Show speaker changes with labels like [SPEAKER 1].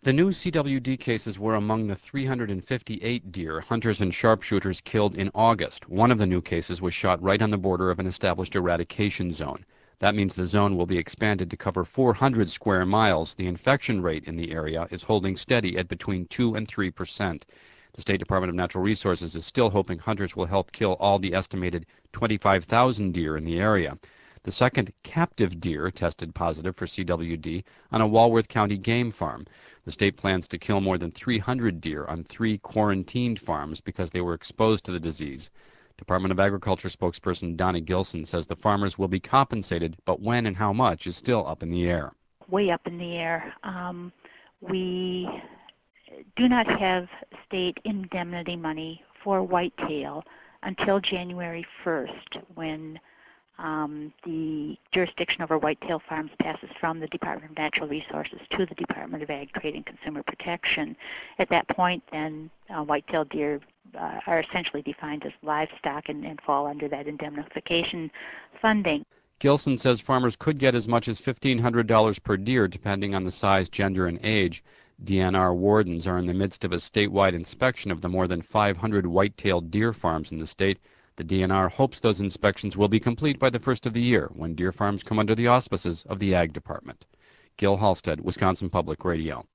[SPEAKER 1] The new CWD cases were among the 358 deer hunters and sharpshooters killed in August. One of the new cases was shot right on the border of an established eradication zone. That means the zone will be expanded to cover 400 square miles. The infection rate in the area is holding steady at between 2 and 3%. The State Department of Natural Resources is still hoping hunters will help kill all the estimated 25,000 deer in the area. The second captive deer tested positive for CWD on a Walworth County game farm. The state plans to kill more than 300 deer on 3 quarantined farms because they were exposed to the disease. Department of Agriculture spokesperson Donna Gilson says the farmers will be compensated, but when and how much is still up in the air.
[SPEAKER 2] Way up in the air. We do not have state indemnity money for whitetail until January 1st, when the jurisdiction over whitetail farms passes from the Department of Natural Resources to the Department of Ag, Trade, and Consumer Protection. At that point, then whitetail deer are essentially defined as livestock and fall under that indemnification funding.
[SPEAKER 1] Gilson says farmers could get as much as $1,500 per deer depending on the size, gender, and age. DNR wardens are in the midst of a statewide inspection of the more than 500 white-tailed deer farms in the state. The DNR hopes those inspections will be complete by the first of the year, when deer farms come under the auspices of the Ag Department. Gil Halstead, Wisconsin Public Radio.